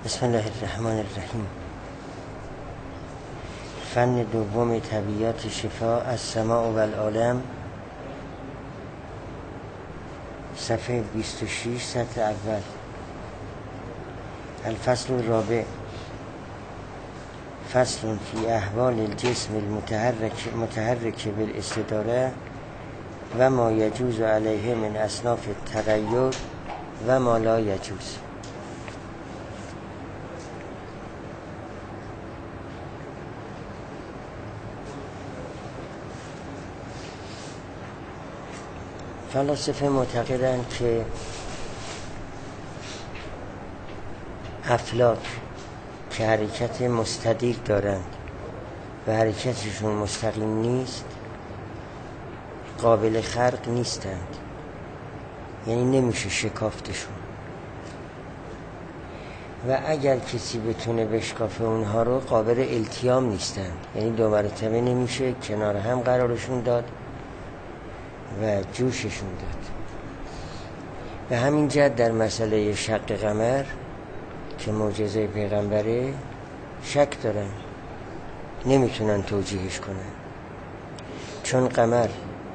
بسم الله الرحمن الرحیم. فن دوم طبیعیات شفا از سماع و العالم، صفحه 26 سطر اول. الفصل الرابع، فصل فی احوال الجسم المتحرک بالاستداره و ما یجوز علیه من اصناف التغیر و ما لا یجوز. فلاسفه معتقدند که افلاک که حرکت مستدیر دارند و حرکتشون مستقیم نیست قابل خرق نیستند، یعنی نمیشه شکافتشون، و اگر کسی بتونه بشکافه اونها رو قابل التیام نیستند، یعنی دو مرتبه نمیشه کنار هم قرارشون داد و جوششون داد. به همین جهت در مسئله شق قمر که معجزه پیغمبره شک دارن، نمیتونن توجیهش کنن، چون قمر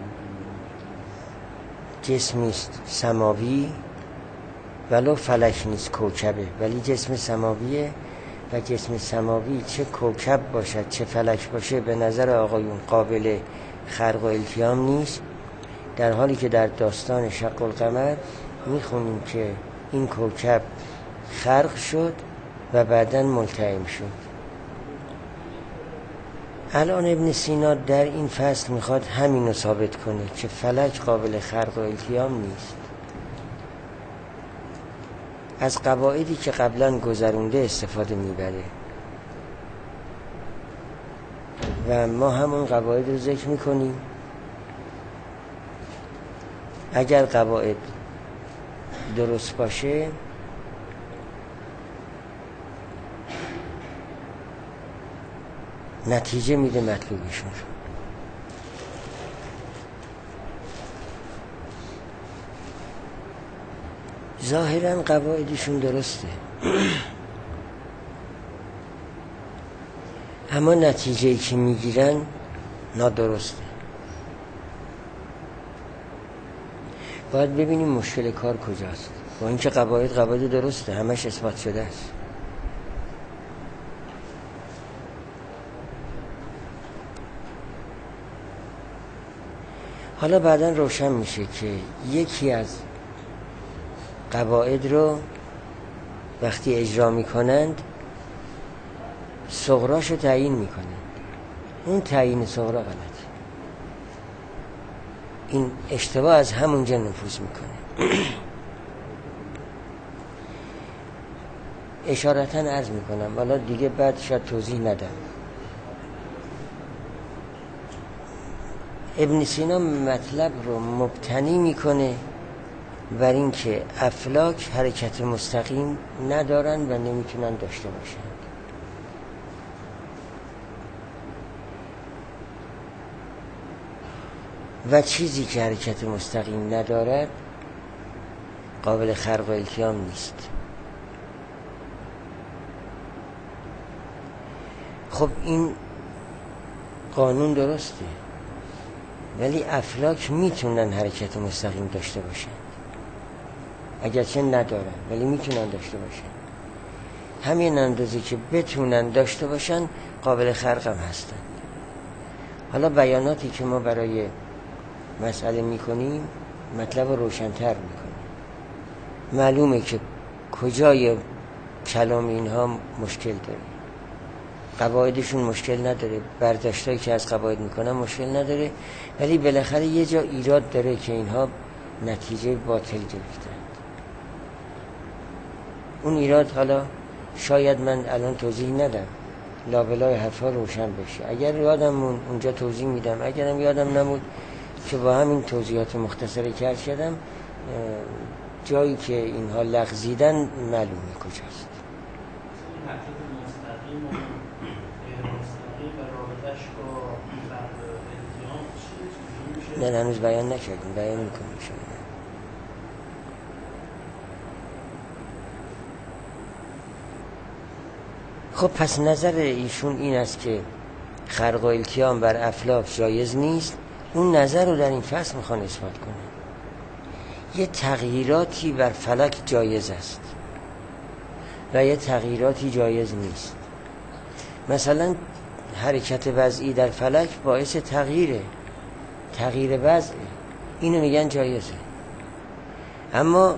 جسمی است سماوی ولو فلک نیست، کوکبه، ولی جسم سماویه و جسم سماوی چه کوکب باشد چه فلک باشه به نظر آقایون قابل خرق و التیام نیست، در حالی که در داستان شق القمر میخونیم که این کوکب خرق شد و بعداً ملتئم شد. الان ابن سینا در این فصل میخواد همین رو ثابت کنه که فلک قابل خرق و التیام نیست. از قواعدی که قبلا گذرونده استفاده میبره و ما همون قواعد رو ذکر میکنیم. اگر قواعد درست باشه نتیجه میده مطلوبشون. ظاهرا قواعدشون درسته اما نتیجه‌ای که میگیرن نادرسته. باید ببینیم مشکل کار کجاست. با اینکه قواعد درسته، همش اثبات شده است. حالا بعداً روشن میشه که یکی از قواعد رو وقتی اجرا میکنند صغراشو تعیین میکنند، اون تعیین صغرا غلطه. این اشتباه از همونجا نفوذ میکنه. اشارتاً عرض میکنم، حالا دیگه بعد شاید توضیح ندم. ابن سینا مطلب رو مبتنی میکنه بر این که افلاک حرکت مستقیم ندارن و نمیتونن داشته باشن. و چیزی که حرکت مستقیم ندارد قابل خرق و التیام نیست. خب این قانون درسته، ولی افلاک میتونن حرکت مستقیم داشته باشن، اگرچه ندارن ولی میتونن داشته باشن. همین اندازه که بتونن داشته باشن قابل خرق هم هستن. حالا بیاناتی که ما برای مسئله میکنیم مطلب روشن‌تر میکنیم. معلومه که کجای کلام اینها مشکل داره. قواعدشون مشکل نداره، برداشتایی که از قواعد میکنن مشکل نداره، ولی بالاخره یه جا ایراد داره که اینها نتیجه باطل گرفتن. اون ایراد حالا شاید من الان توضیح ندم، لابلای حرفا روشن بشه. اگر یادم مون اونجا توضیح میدم، اگرم یادم نمود که با همین توضیحات مختصری که عرض کردم جایی که اینها لغزیدن معلومه کجاست. نه هنوز بیان نکردیم، بیان میکنیم شما. خب پس نظر ایشون این است که خرق و التیام بر افلاک جایز نیست. اون نظر رو در این فصل میخوان اثبات کنه. یه تغییراتی بر فلک جایز است و یه تغییراتی جایز نیست. مثلا حرکت وضعی در فلک باعث تغییر وضعه، اینو میگن جایزه. اما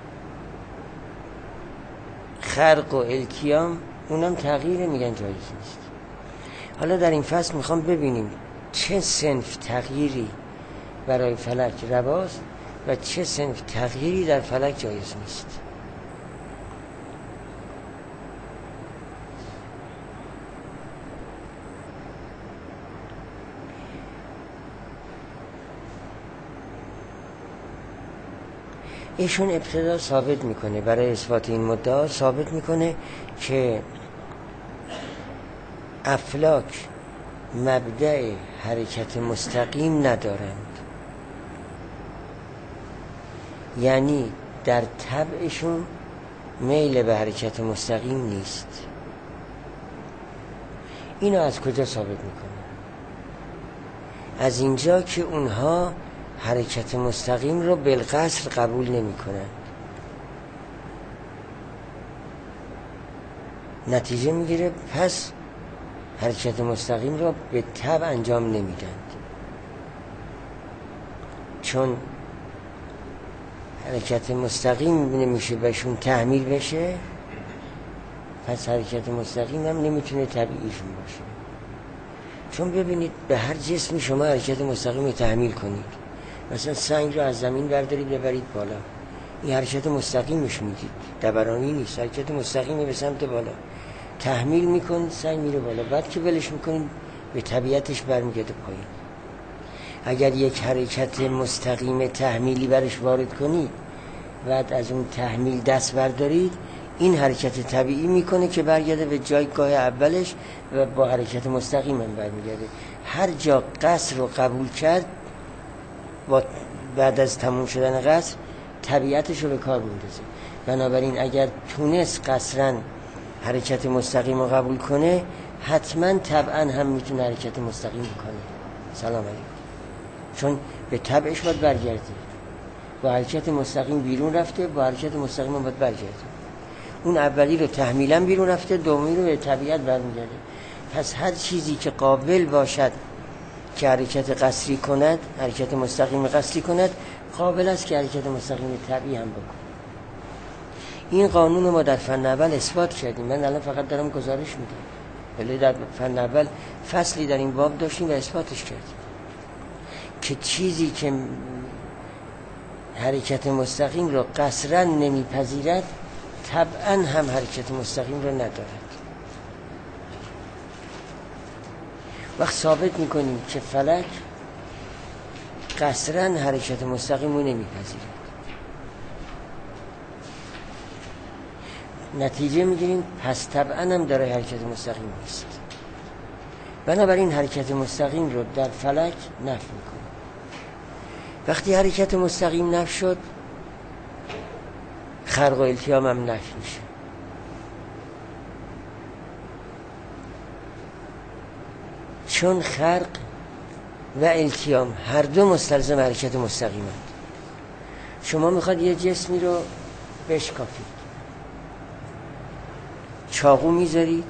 خرق و التیام اونم تغییره، میگن جایز نیست. حالا در این فصل میخوام ببینیم چه صنف تغییری برای فلک رواست و چه صنف تغییری در فلک جایز نیست. ایشون ابتدا ثابت میکنه، برای اثبات این مدعا ثابت میکنه که افلاک مبدأ حرکت مستقیم ندارند، یعنی در طبعشون میل به حرکت مستقیم نیست. اینو از کجا ثابت میکنه؟ از اینجا که اونها حرکت مستقیم رو بالقصر قبول نمی کنند. نتیجه میگیره پس حرکت مستقیم رو به طبع انجام نمیدند، چون حرکت مستقیم نمیشه بهشون تحمیل بشه، پس حرکت مستقیم هم نمیتونه طبیعیشون باشه. چون ببینید به هر جسمی شما حرکت مستقیم رو تحمیل کنید، مثلا سنگ رو از زمین بردارید ببرید بالا، این حرکت مستقیمش میدید، دبرانی نیست، حرکت مستقیمی به سمت بالا تحمیل میکنید، سنگ میره بالا، بعد که ولش میکنید به طبیعتش برمیگرده پایین. اگر یک حرکت مستقیم تحمیلی برش وارد کنید، بعد از اون تحمیل دست بردارید، این حرکت طبیعی میکنه که برگرده به جایگاه اولش و با حرکت مستقیم هم برمیگرده. هر جا قصر رو قبول کرد، بعد از تموم شدن قصر طبیعتش رو به کار میندازه. بنابراین اگر تونست قصرا حرکت مستقیم رو قبول کنه، حتما طبعا هم میتونه حرکت مستقیم بکنه. سلام علیکم. چون به طبعش باید برگرده، با حرکت مستقیم بیرون رفته، با حرکت مستقیم باید برگرده. اون اولی رو تحمیلا بیرون رفته، دومی رو به طبیعت برمیگرده. پس هر چیزی که قابل باشد که حرکت قصری کند، حرکت مستقیم قصری کند، قابل است که حرکت مستقیم طبیعی هم بکند. این قانون ما در فن اول اثبات کردیم. من الان فقط دارم گزارش میدم، ولی در فن اول فصلی در این باب داشتیم و اثباتش کردیم که چیزی که حرکت مستقیم رو قصرا نمیپذیرد، طبعا هم حرکت مستقیم رو ندارد. وقت ثابت میکنیم که فلک قصرا حرکت مستقیم رو نمیپذیرد، نتیجه میگیریم پس طبعا هم داره حرکت مستقیم نیست. بنابراین حرکت مستقیم رو در فلک نفی میکنیم. وقتی حرکت مستقیم نفی شد، خرق و التیام هم نفی میشه. چون خرق و التیام هر دو مستلزم حرکت مستقیم هست. شما میخواد یه جسمی رو بشکافید، چاقو میذارید،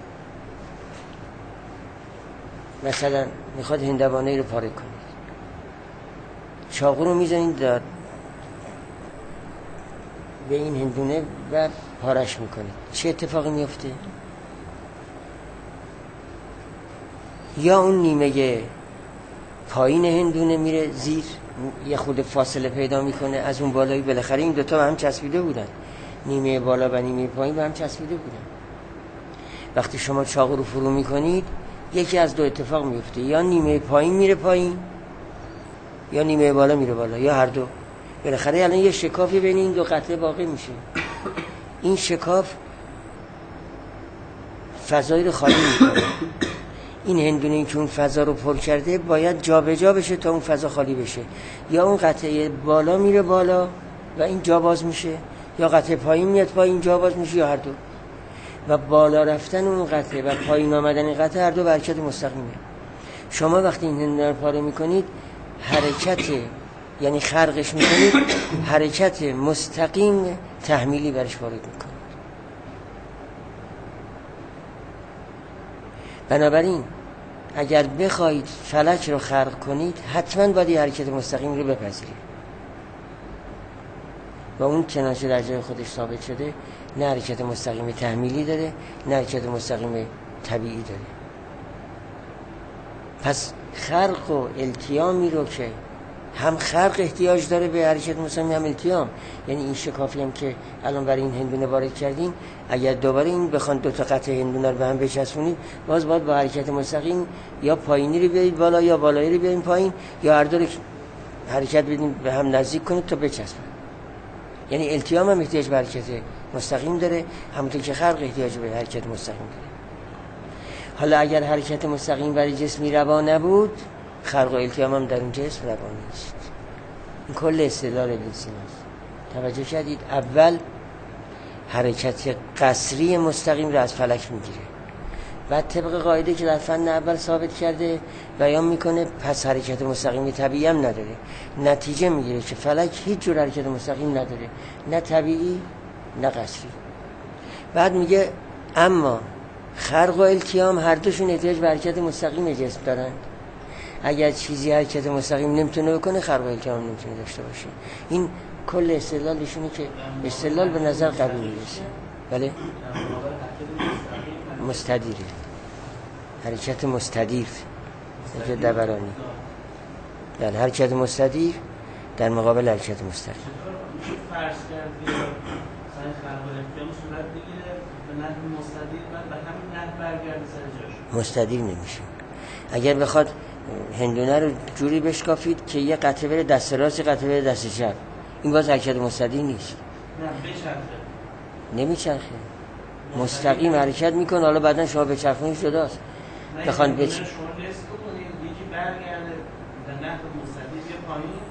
مثلا میخواد هندوانه رو پاره کنید، چاقو رو میذارید به این هندونه و پارش میکنید، چه اتفاقی میفته؟ یا اون نیمه پایین هندونه میره زیر، یه خود فاصله پیدا میکنه از اون بالایی، بالاخره این دوتا به هم چسبیده بودن، نیمه بالا و نیمه پایین به هم چسبیده بودن. وقتی شما چاقو رو فرو میکنید، یکی از دو اتفاق میفته، یا نیمه پایین میره پایین یا نیمه بالا میره بالا، یا هر دو. بالاخره الان یه شکافی بین این دو قطعه واقع میشه. این شکاف فضایی رو خالی میکنه. این هندونه که اون فضا رو پر کرده باید جا به جا بشه تا اون فضا خالی بشه. یا اون قطعه بالا میره بالا و این جا باز میشه، یا قطعه پایین میاد پایین جا باز میشه، یا هر دو. و بالا رفتن اون قطعه و پایین آمدن این قطعه هر دو به حرکت مستقیمه. شما وقتی این هندونه رو پاره میکنید حرکت، یعنی خرقش میکنید، حرکت مستقیم تحمیلی برش وارد میکنید. بنابراین اگر بخواید فلک رو خرق کنید حتما باید حرکت مستقیم رو بپذیرید و اون چنانچه در جای خودش ثابت شده نه حرکت مستقیم تحمیلی داره نه حرکت مستقیم طبیعی داره. پس خرق و التیامی رو که هم خرق احتیاج داره به حرکت مستقیم هم التیام، یعنی این شکافی هم که الان برای این هندونه وارد کردیم اگر دوباره این بخوان دو تا قطعه هندونه رو به هم بچسبونید باز باید با حرکت مستقیم یا پایینی رو بیارید بالا یا بالایی رو بیارید پایین یا هر دو رو حرکت بدین به هم نزدیک کنید تا بچسبن. یعنی التیام هم احتیاج به حرکت مستقیم داره همونطور که خرق احتیاج به حرکت مستقیم داره. حالا اگر حرکت مستقیم برای جسمی روا نبود خرق و التیام هم در اون جسم روا نیست. این کل استدلال ابن سینا است. توجه کردید؟ اول حرکت قصری مستقیم را از فلک میگیره، بعد طبق قاعده که در فن اول ثابت کرده بیان میکنه پس حرکت مستقیم طبیعی هم نداره. نتیجه میگیره که فلک هیچ جور حرکت مستقیم نداره، نه طبیعی نه قصری. بعد میگه اما خرق و التیام هر دوشون احتیاج به حرکت مستقیم جسم دارند. اگر چیزی حرکت مستقیم نمیتونه بکنه خرق و التیام نمیتونه داشته باشه. این کل استدلالشونه که استدلال به نظر قوی میرسه. بله؟ مستدیره، حرکت مستدیر حرکت دورانی. بله، حرکت مستدیر در مقابل حرکت مستقیم. فرض کردیم خرق و التیام صورت بگیره به نحو مستدیر بعد به همین نحو برگرده سر جاش. مستدیر نمیشه. اگر بخواد هندونه رو جوری بشکافید که یه قطعه بره دست راست یه قطعه بره دست چپ، این باز حرکت مستدیر نیست. نه بچرخه. نمیچرخه، مستقیم حرکت میکنه. حالا بعدن شما بچرخونید جداست. بخوان شما لیست بکنید یکی برگرده به نحو مستدیر یا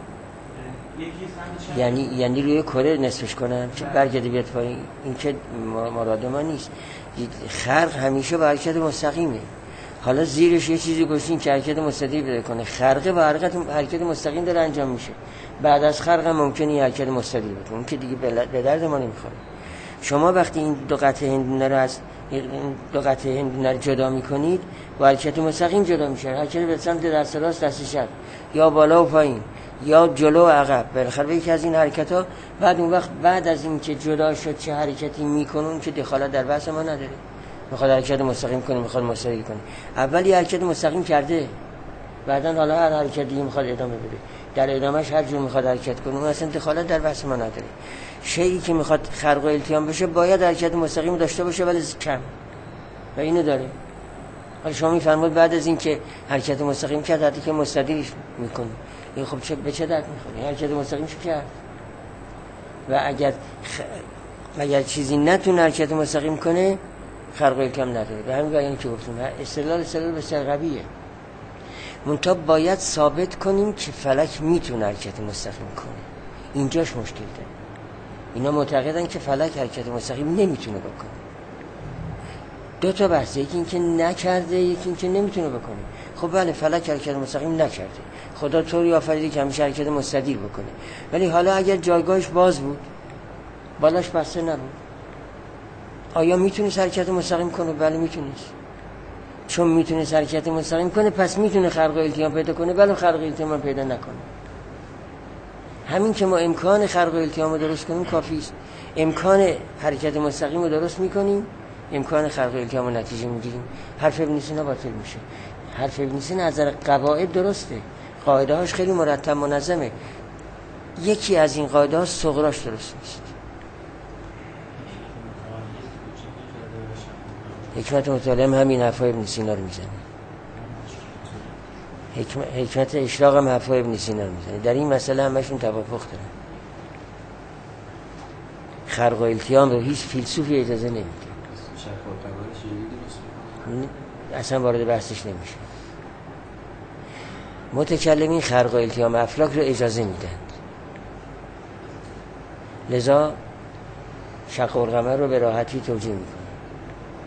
پایین، یکی یعنی روی کره نصفش کنم که برگرده بیاد پایین. این که مراد ما نیست. خرق همیشه با حرکت مستقیمه. حالا زیرش یه چیزی گوشین که حرکت مستدیر بده کنه، خرقه با حرکت مستقیم داره انجام میشه. بعد از خرق هم ممکنه یه حرکت مستدیر بده، اون که دیگه به درد ما نمیخوره. شما وقتی این دو قطعه هندونه رو از دو قطعه هندونه رو جدا میکنید با حرکت مستقیم جدا میشه. حرکت به سمت دست راست دست چپ یا بالا و پایین یا جلو و عقب، بالاخره به یکی از این حرکت‌ها. بعد اون وقت بعد از این که جدا شد چه حرکتی میکنون که دخالت در بحث ما نداره. میخواد حرکت مستقیم کنه میخواد مستدیر کنه، اول یه حرکت مستقیم کرده بعدن حالا هر حرکت دیگه میخواد ادامه بده، در ادامهش هر جور میخواد حرکت کنه، اون اصلا دخالت در بحث ما نداره. شیئی که میخواد خرق و التیام بشه باید حرکت مستقیم داشته باشه ولی کم، و اینو داره. حالا شما میفرمایید بعد از این که حرکت مستقیم کرد حرکت مستدیرش میکنه، این خب چه به چه درد میخوره؟ حرکت مستقیمش کرد و اگر چیزی نتونه حرکت مستقیم کنه خرق و التیام نداره. به همین بیانی که گفتیم استدلال بسیار قویه. منتها باید ثابت کنیم که فلک میتونه حرکت مستقیم کنه. اینجاش مشکل داره. اینا معتقدن که فلک حرکت مستقیم نمیتونه بکنه. دو تا بحثه، یکی این که نکرده یکی این که نمیتونه بکنه. خب بله فلک حرکت مستقیم نکرده، خدا طوری آفریده که همیشه حرکت مستدیر بکنه، ولی حالا اگر جایگاهش باز بود بالاش بسته نبود آیا میتونست حرکت مستقیم کنه؟ بله میتونست. چون میتونست حرکت مستقیم کنه پس میتونه خرق و التیام پیدا کنه، بله خرق و التیام پیدا نکنه. همین که ما امکان خرق و التیام رو درست کنیم کافی است. امکان حرکت مستقیم رو درست میکنیم، امکان خرق و التیام رو نتیجه میگیریم، حرف ابن سینا باطل میشه. حرف ابن سینا از نظر قواعد درسته، قاعده هاش خیلی مرتب منظمه. یکی از این قاعده ها صغراش درست نیست. حکمت مطالعه همین حرفای ابن سینا رو میزنه. حکمت اشراق هم حرفای ابن سینا رو میزنه. در این مسئله همشون توافق دارن. خرق و التیام رو هیچ فیلسوفی اجازه نمیده. اصلا وارد بحثش نمیشه. متکلمین خرق و التیام افلاک رو اجازه میدن. لذا شق القمر رو به راحتی توجیه میکنه.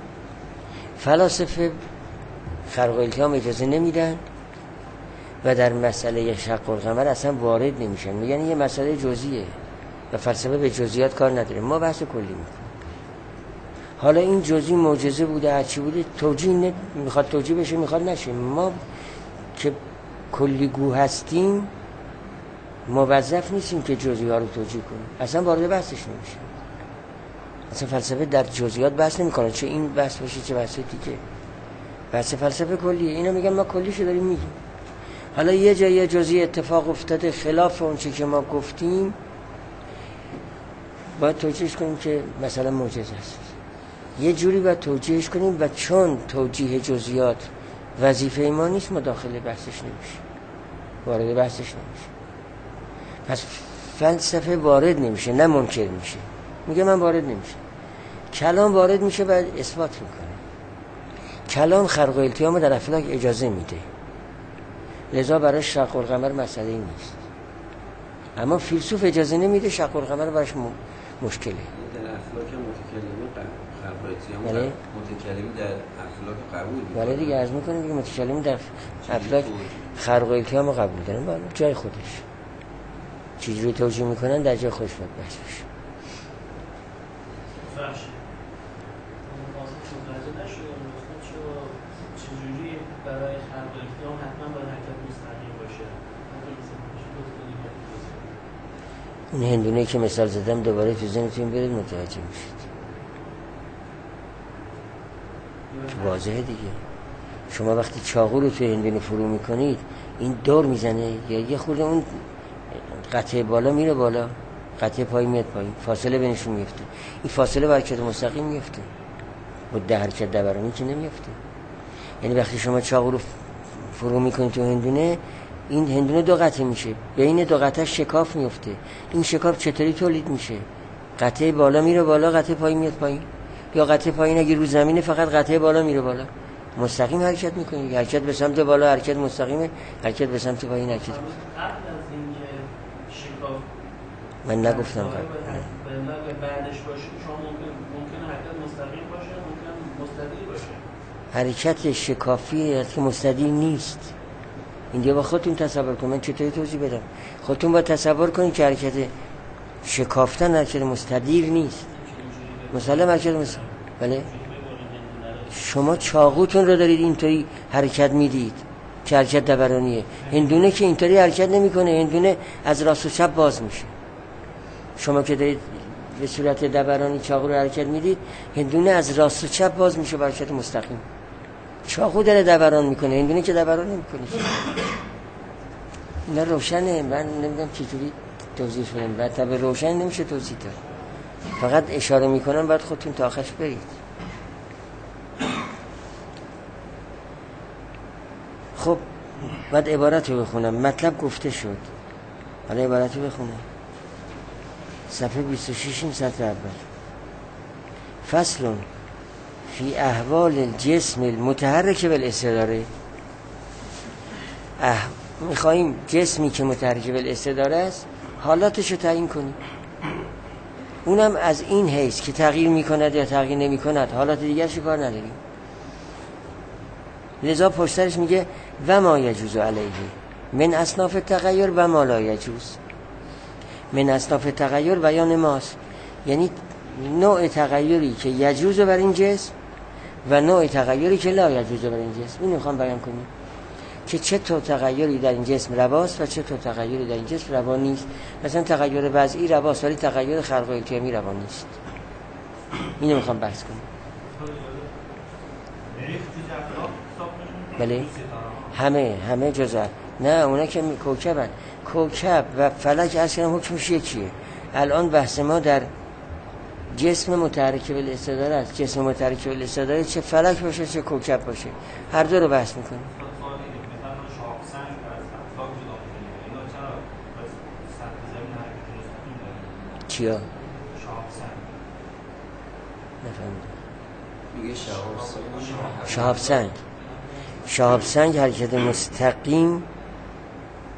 فلاسفه خرق و التیام اجازه نمیدن و در مسئله شق القمر اصلا وارد نمیشن، میگن یه مسئله جزئیه و فلسفه به جزئیات کار نداره، ما بحث کلی میکنیم. حالا این جزئی معجزه بوده هرچی بوده توجیه میخواد توجیه بشه میخواد نشه، ما که کلیگو هستیم موظف نیستیم که جزئی ها رو توجیه کنیم، اصلا وارد بحثش نمیشه. اصلا فلسفه در جزئیات بحث نمیکنه، چه این بحث باشه چه بحث دیگه. بحث فلسفه کلیه، اینا میگن ما کلیشو داریم میگیم. حالا یه جایی جزئی اتفاق افتاده خلاف اون چیزی که ما گفتیم، باید توجیهش کنیم که مثلا معجزه است. یه جوری باید توجیهش کنیم و چون توجیه جزئیات وظیفه ما نیست، ما داخل بحثش نمیشه، وارد بحثش نمیشه. پس فلسفه وارد نمیشه، نه منکر میشه، میگه من وارد نمیشه. کلام وارد میشه و اثبات میکنه. کلام خرق و التیام در افلاک اجازه میده، لذا برای شق القمر مسئله نیست. اما فیلسوف اجازه نمیده، شق القمر براش مشکله. در افلاک متکلمی خرق و التیام متکلمی در افلاک قبول میکنه. ولی دیگه عرض میکنه دیگه متکلمی در افلاک خرق و التیام قبول دارن، ولی جای خودش چجوری توجیه میکنن در جای خودش باید بحث بشه. چجوری برای خلق التیام حتما باید حرکت مستقیم باشه؟ اون هندونه که مثال زدم دوباره تو ذهنتون برید متوجه میشید. واضحه دیگه. شما وقتی چاقو رو توی هندونه فرو میکنید این دور میزنه یا یه خورده اون قطعه بالا میره بالا، قطعه پای میاد پایین، فاصله بینشون میفته. این فاصله با حرکت مستقیم میفته، با حرکت دورانی که نمیفته. یعنی وقتی شما چاقو رو فرو میکنید تو هندونه، این هندونه دو قطعه میشه، بین دو قطعه شکاف میفته. این شکاف چطوری تولید میشه؟ قطعه بالا میره بالا، قطعه پایین میاد پایین، یا قطعه پایین اگه رو زمینه فقط قطعه بالا میره بالا. مستقیم حرکت میکنید، حرکت به سمت بالا حرکت مستقیمه، حرکت به سمت پایین حرکت قبل از اینکه شکاف من نگفتم قبل بعدش باشه شما ممکن حرکت مستقیم باشه، ممکن مستدیر باشه. حرکت شکافی است که مستدیر نیست. اینجا با خودتون تصور کنید، من چطوری توضیح بدم؟ خودتون با تصور کنید که حرکت شکافتن حرکت مستدیر نیست. مثلا حرکت مستدیر، بله شما چاقوتون رو دارید اینطوری حرکت میدید که حرکت دورانیه. هندونه که اینطوری حرکت نمیکنه، هندونه از راست و چپ باز میشه. شما که دارید به صورت دورانی چاقو رو حرکت میدید، هندونه از راست و چپ باز میشه به حرکت مستقیم. چاقو داره دوران میکنه، هندونه که دوران نمیکنه. اینا روشنه، من نمیدونم چجوری توضیح کنم، بعد به روشن نمیشه توضیح داد، فقط اشاره میکنم بعد خودتون تا آخرش برید. خب بعد عبارت رو بخونم، مطلب گفته شد، حالا عبارت رو بخونم. صفحه 26 این سطر اول. فصل فی احوال الجسم المتحرک بالاستداره. میخواییم جسمی که متحرک بالاستداره است حالاتش رو تعیین کنیم، اونم از این حیث که تغییر میکند یا تغییر نمیکند، حالات دیگرش کار نداریم. لذا پشترش میگه و ما یجوز علیه من اصناف تغییر و ما لا یجوز. من اصناف تغییر بیان ماست، یعنی نوع تغییری که یجوز بر این جسم و نوع تغییری که لا یجوز بر این جسم. اینو میخوام بیان کنیم که چه طور تغییری در این جسم رواست و چه طور تغییری در این جسم روا نیست. مثلا تغییر وضعی رواست ولی تغییر خلق و التیامی روا نیست. اینو میخوام بحث کنیم. بله همه جزء، نه اونا که کوکبن، کوکب و فلک اصلا حکمش یکیه. الان بحث ما در جسم متحرک بالاستداره است. جسم متحرک بالاستداره چه فلک باشه چه کوکب باشه، هر دو رو بحث میکنیم. چیا؟ نفهمیدم. شهاب سنگ حرکت مستقیم.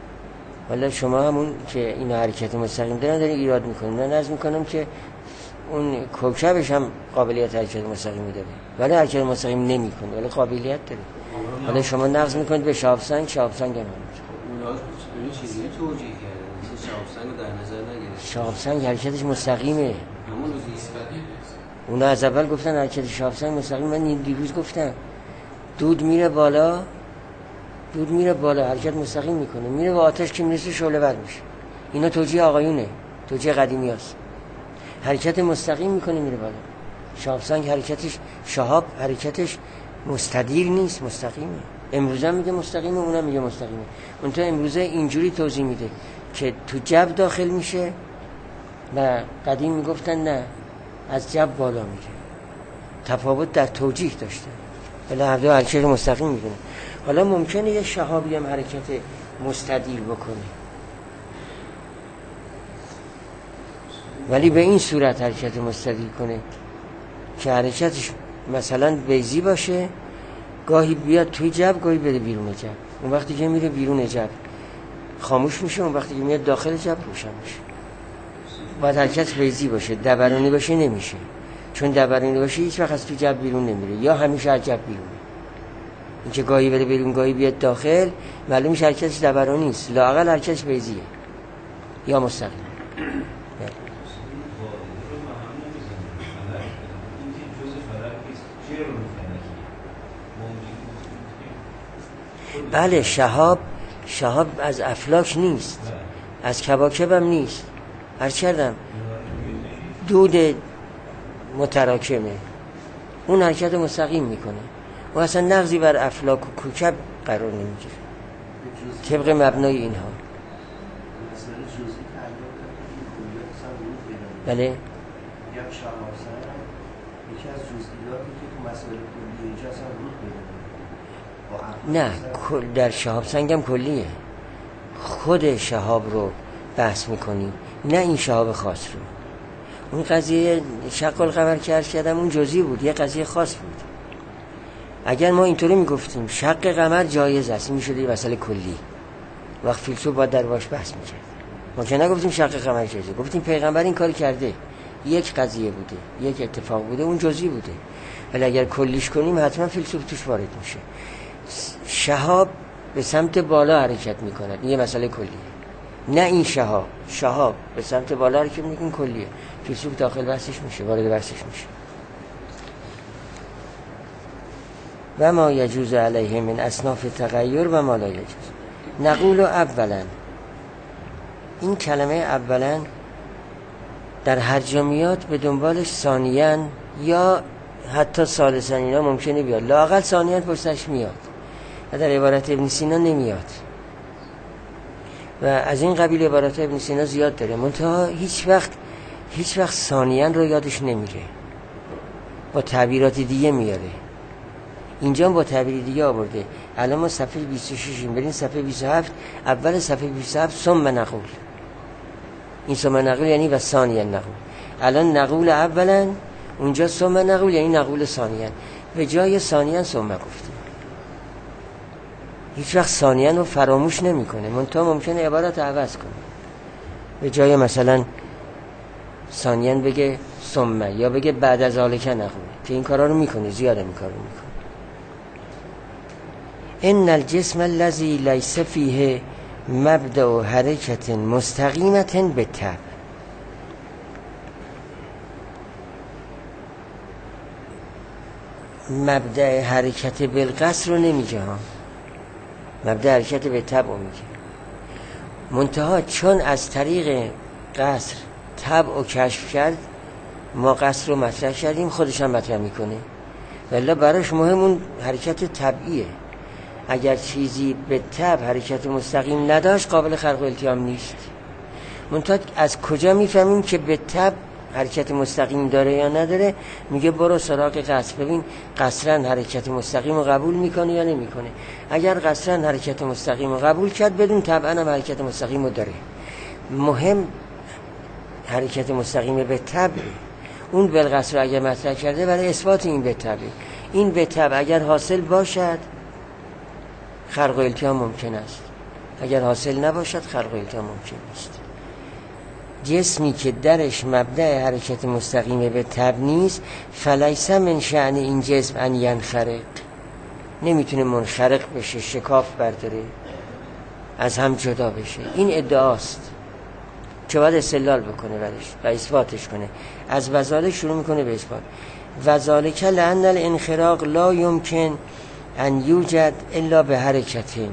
والا شما همون که اینا حرکت مستقیم دارن ایراد میکنیم. من عرض میکنم که اون کوکبش هم قابلیت حرکت مستقیم داره ولی حرکت مستقیم نمیکنه ولی قابلیت داره. حالا شما نقض میکنید به شهاب سنگ هم اونا چیزی توجیه کرده مثل شهاب سنگ در نظر نگرفت. شهاب سنگ حرکتش مستقیمه. همون اونا از اول گفتن حرکت شهاب سنگ مستقیم. من این دیروز گفتم دود میره بالا حرکت مستقیم میکنه، میره و آتش که میرسه شعله ور میشه. اینا توجیه آقایونه، توجیه قدیمی هست. حرکت مستقیم میکنه میره بالا. شهاب سنگ شهاب حرکتش مستدیر نیست، مستقیمه. امروزه میگه مستقیمه، اونم میگه مستقیمه. اون تا امروزه اینجوری توضیح میده که تو جو داخل میشه و قدیم میگفتن نه از جو بالا میره. تفاوت در توجیه داشته ولی هر دو حرکت مستقیم میکنه. حالا ممکنه یه شهابی هم حرکت مستدیر بکنه ولی به این صورت حرکت مستدیر کنه که حرکتش مثلا بیضی باشه، گاهی بیاد توی جو گاهی بده بیرون جو. اون وقتی که میره بیرون جو خاموش میشه، اون وقتی که میاد داخل جو روشن میشه. باید حرکت بیضی باشه، دورانی باشه نمیشه. چون دورانی باشه هیچ وقت از توی جو بیرون نمیره یا همیشه از جو بیرونه. این که گاهی بده بیرون گاهی بیاد داخل معلوم میشه حرکتش دورانی نیست، لااقل حرکتش بیضیه یا مستقیم. بله شهاب از افلاک نیست، از کواکب هم نیست. عرض کردم دود متراکمه، اون حرکت مستقیم میکنه و اصلا نقضی بر افلاک و کوکب قرار نمیگیره طبق مبنای اینها. بله یک شهاب سنگ یکی از جزئیاتی که تو مسائل کلی اینجا اصلا روح پیدا نه در شهاب سنگ هم کلیه. خود شهاب رو بحث میکنیم نه این شهاب خاص رو. اون قضیه شق القمر که عرض کردم اون جزئی بود، یه قضیه خاص بود. اگر ما اینطوری میگفتیم شق قمر جایز است میشد یه مسئله کلی، وقت فیلسوف باید در واش بحث میکرد. ما که نگفتیم شق قمر جایزه، گفتیم پیغمبر این کاری کرده، یک قضیه بوده، یک اتفاق بوده، اون جزئی بوده. ولی اگر کلیش کنیم حتما فیلسوف توش وارد میشه. شهاب به سمت بالا حرکت میکنه، این یه مسئله کلیه. نه این شهاب به سمت بالا حرکت میکنه کلیه. فیلسوف داخل بحثش میشه، وارد بحثش میشه. و ما یجوز علیه من اصناف تغییر و ما لا یجوز. نقول اولا، این کلمه اولا در هر جا میاد به دنبالش ثانیاً یا حتی ثالثاً اینا ممکنه بیاد، لااقل ثانیاً پشتش میاد و در عبارت ابن سینا نمیاد. و از این قبیل عبارت ابن سینا زیاد داره، منتها هیچ وقت ثانیاً رو یادش نمیره، با تعبیرات دیگه میاره. اینجا با تعبیر دیگه آورده. الان ما صفحه 26 بریم صفحه 27. اول صفحه 27 ثم نقول، این ثم نقول یعنی و ثانیا نقول. الان نقول اولا، اونجا ثم نقول یعنی نقول ثانیا. به جای ثانیا ثم گفتیم. هیچ وقت ثانیا رو فراموش نمیکنه، منتها ممکنه عبارت عوض کنه. به جای مثلا ثانیا بگه ثم یا بگه بعد از ذالک نقول، که این کارا رو میکنه، زیاد این کارا رو میکنه. ان الجسم الذي ليس فيه مبدأ حرکت مستقیمة بالتبع. مبدأ حرکت بالقصر رو نمیگه ها، مبدأ حرکت بالتبع رو میگه. منتها چون از طریق قصر تبع رو کشف کرد، ما قصر رو مطرح کردیم، خودش هم مطرح میکنه. ولی براش مهم اون حرکت طبعیه. اگر چیزی به تبع حرکت مستقیم نداشت قابل خلق و التیام نیست. منتها از کجا میفهمیم که به تبع حرکت مستقیم داره یا نداره؟ میگه برو سراغ قصر، ببین قصرا حرکت مستقیم رو قبول میکنه یا نمیکنه. اگر قصرا حرکت مستقیم رو قبول کرد، بدون طبعا هم حرکت مستقیم رو داره. مهم حرکت مستقیم به تبع. اون بالقصر اگر مطرح کرده برای اثبات این به تبع. این به تبع اگر حاصل باشد خلق و التیام ممکن است، اگر حاصل نباشد خلق و التیام ممکن نیست. جسمی که درش مبدأ حرکت مستقیم به تب نیست، فلیس من شأن این جسم ان ینخرق، نمیتونه منخرق بشه، شکاف برداره، از هم جدا بشه. این ادعاست که باید استدلال بکنه برش و اثباتش کنه. از وذالک شروع میکنه به اثبات. وذالک لأن الانخراق لا یمکن ان یوجد الا به حرکتین،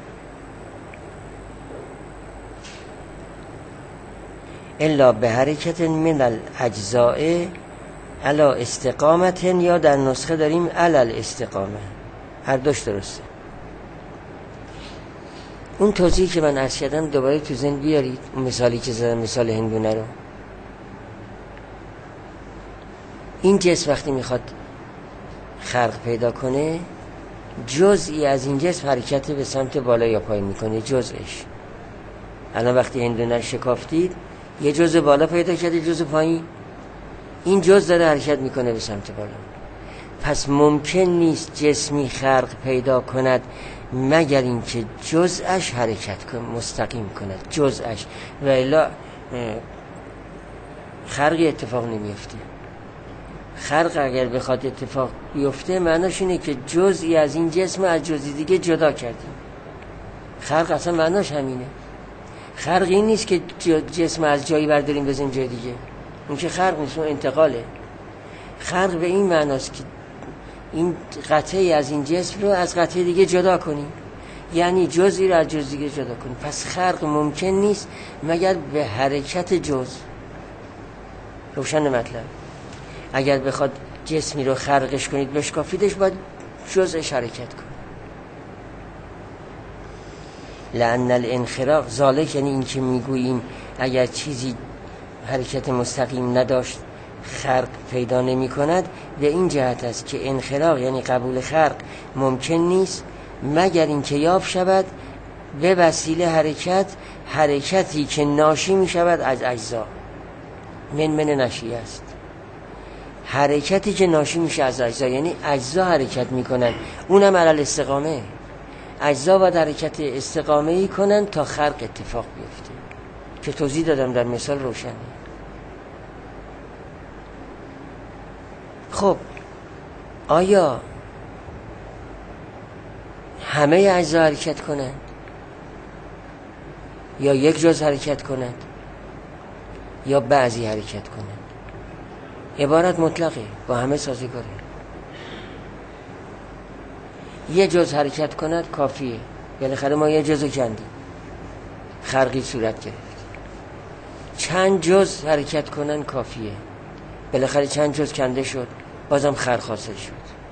الا به حرکت من الاجزاء علی استقامت، یا در نسخه داریم علی الاستقامه، هر دوش درسته. اون توضیحی که من عرض کردم دوباره تو ذهن بیارید، اون مثالی که زدم، مثال هندونه رو. این جسم وقتی میخواد خلق پیدا کنه، جزئی از این جسم حرکت به سمت بالا یا پایین میکنه، جزءش. الان وقتی هندونه شکافتید، یه جزء بالا پیدا کرده، جزء پایین، این جزء داره حرکت میکنه به سمت بالا. پس ممکن نیست جسمی خلق پیدا کند مگر اینکه جزءش حرکت کنه، مستقیم کند جزءش، و الا خلقی اتفاق نمیفته. خلق اگر بخواد اتفاق بیفته معناش اینه که جزئی از این جسم از جزئی دیگه جدا کردیم. خلق اصلا معناش همینه. خلق این نیست که جسم از جایی برداریم بزنیم جای دیگه، اون که خلق نیست، اون انتقاله. خلق به این معناست که این قطعی از این جسم رو از قطعی دیگه جدا کنیم، یعنی جزئی رو از جزئی دیگه جدا کنیم. پس خلق ممکن نیست مگر به حرکت جزء. روشن مطلب؟ اگر بخواد جسمی رو خلقش کنید، بشکافیدش، باید جزءش حرکت کنید. لأن الانخراق ذالک، یعنی این که میگوییم اگر چیزی حرکت مستقیم نداشت خلق پیدا نمی کند، به این جهت است که انخراق یعنی قبول خلق ممکن نیست مگر این که یافت شود به وسیله حرکتی که ناشی می شود از اجزا. من نشیه است، حرکتی که ناشی میشه از اجزا، یعنی اجزا حرکت میکنن، اونم علی الاستقامه. اجزا باید حرکت استقامه‌ای کنن تا خلق اتفاق بیفته، که توضیح دادم در مثال روشنه. خب آیا همه اجزا حرکت کنند یا یک جز حرکت کنند یا بعضی حرکت کنند؟ عبارت مطلقه، با همه سازگاره. یه جز حرکت کند کافیه، بالاخره ما یه جزو کندیم، خلقی صورت گرفت. چند جز حرکت کنن کافیه، بالاخره چند جز کنده شد، بازم خلق حاصل شد.